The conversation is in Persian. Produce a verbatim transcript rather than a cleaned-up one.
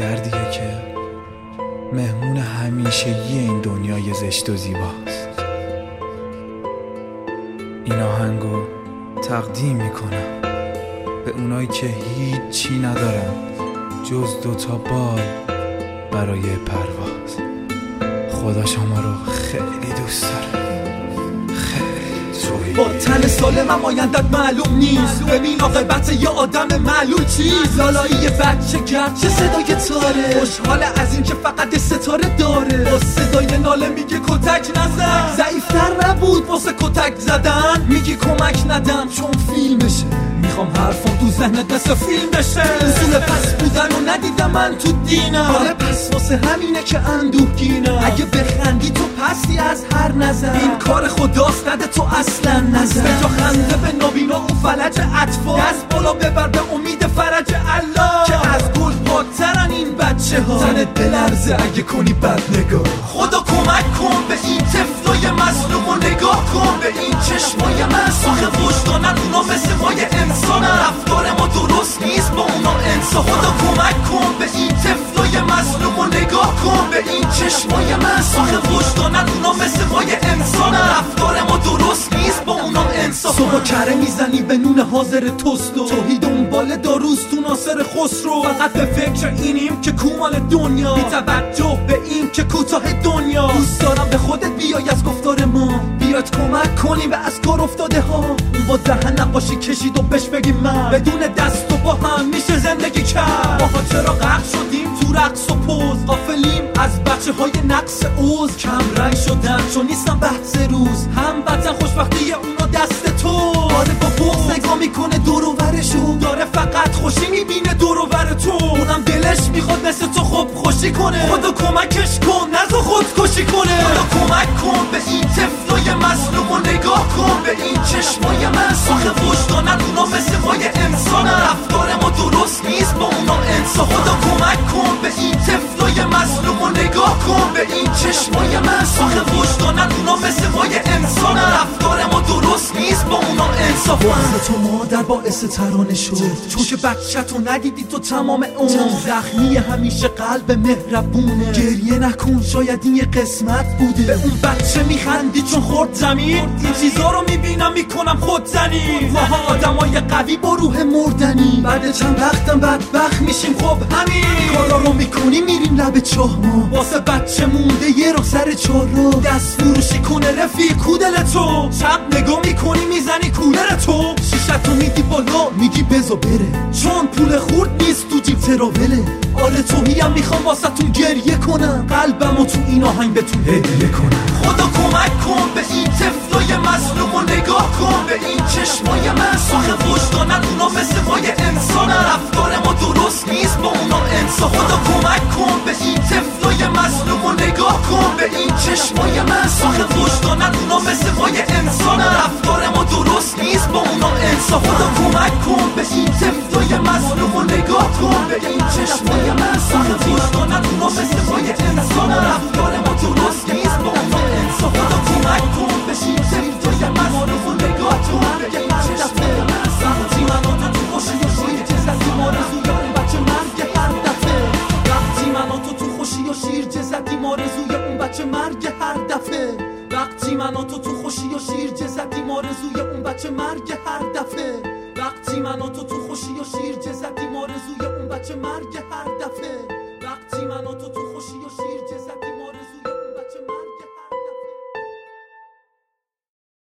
دردیه که مهمون همیشگی این دنیای زشت و زیباست. این آهنگو تقدیم میکنم به اونایی که هیچ چی ندارن جز دوتا بال برای پرواز. خدا شما رو خیلی دوست داره، با تن سالمم آیندت معلوم نیست. ببین عاقبت یه آدم معلول چیز. لالایی یه بچه گرد چه صدای تاره، خوشحاله از این که فقط ستاره داره. با صدای ناله میگه کتک نزن، ضعیفتر نبود واسه کتک زدن. میگی کمک ندم چون فیلمشه، میخوام حرفم تو ذهنت مثل فیلم بشه. اصول پس بودن و ندیدم من تو دینم، آره پس واسه همینه که اندوهگینم. اگه بخندی تو پستی از هر نظر، این کار خداست نده تو اصلا نظر. به جا خنده به نابینا اون فلج اطفال، دست بالا ببر به امید فرج الله. که از گل پاکترن این بچه ها، تنت بلرزه اگه کنی بد نگاه. خدا کمک کن به این طفلای مظلوم و نگاه کن به این چشمای مسخ وجدانن. اونا مثل مای انسانن، رفتار ما درست نیست با اونا انسان. خدا کمک کن به این طفلای مظلوم و نگاه کن به این چشمای مسخ وجدانن. اونا مثل مای انسانن، رفتار ما درست نیست با اونا انسان. صبح کره میزنی به نون حاضر توست و توهی دنبال داروست تو ناصر خسرو. فقط به فکر اینیم که کومال دنیا، بی توجه به این که کوتاه دنیا. دوست دارم به خودت بیای از گفتار ما، بیاد کمک کنی به از کار افتاده ها. اون با دهن نقاشی کشید و بهش بگیم من بدون دست و با هم میشه زندگی کرد. ماها چرا غرق شدیم تو رقص و پوز، غافلیم از بچه های نقص اوز. کم رنگ شدن چون نیستم بحث روز، هم بدن خوشبختی اونا دست تو. آره با بغض نگاه میکنه دور و برشو، داره فقط خوشی میبینه دور و بر تو. اونم دلش میخواد مثل تو خوب خوشی کنه. خدا کمکش کن نزا خودکشی کنه. خدا کمک کن به این طفلای مظلوم و نگاه کن به این چشمای مسخ وجدانن. اونا مثل مای انسانن، رفتار ما درست نیست با اونا انسان. خدا کمک کن به این طفلای مظلوم و نگاه کن به این چشمای مسخ وجدانن. اونا مثل مای انسانن، رفتار ما درست نیست با اونا انسان. واسه تو مادر باعث ترانه شد، چون که بچه تو ندیدی تو تمام اون. زخمی همیشه قلب مهربونه، گریه نکن شاید این یه قسمت بوده. به اون بچه میخندی چون خورد زمین، این چیزا رو میبینم میکنم خود زنی. ماها آدمای قوی با روح مردنی، بعد چند وقتم بدبخت میشیم. خب همین کارا رو میکنی میریم لب چاه. ما واسه بچه مونده یه رو سر چار رو، دست فروشی کنه رفیق کودل تو. شب نگاه میکنی میزنی کولر تو، شیشتو میدی بالا میگی بزا بره، چون پول خورد نیست تو جیب تراوله. آره توهیم میخوام واسه تون گریه کنم، قلبمو تو این آهنگ بهتون هدیه کنم. خدا کمک کن به این طفلای مظلوم و نگاه کن به این چشمای مسخ وجدانن. اونا مثل مای انسانن، رفتار ما درست نیست با اونا انسان. خدا کمک کن به این طفلای مظلوم و نگاه کن به این چشمای مسخ وجدانن. اونا مثل مای انسانن، رفتار ما درست نیست با اونا انسان. خدا کمک کن به این طفلای مظلوم و نگاه کن به این چشمای مسخ وجدانن. اونا مثل مای انسانن، رفتار ما درست نیست با اونا انسان. خدا کمک کن به این طفلای مظلوم و نگاه کن به این چشمای مسخ وجدانن. تو خوشی و شیر جزدی مارزوی اون بچه مرگ هر دفعه. وقتی من تو تو خوشی و شیر جزدی مارزوی اون بچه مرگ هر دفعه. وقتی من تو تو خوشی و شیر جزدی مارزوی اون بچه مرگ هر دفعه. وقتی من تو تو خوشی و شیر جزدی مارزوی اون بچه مرگ هر دفعه. وقتی من تو تو خوشی و شیر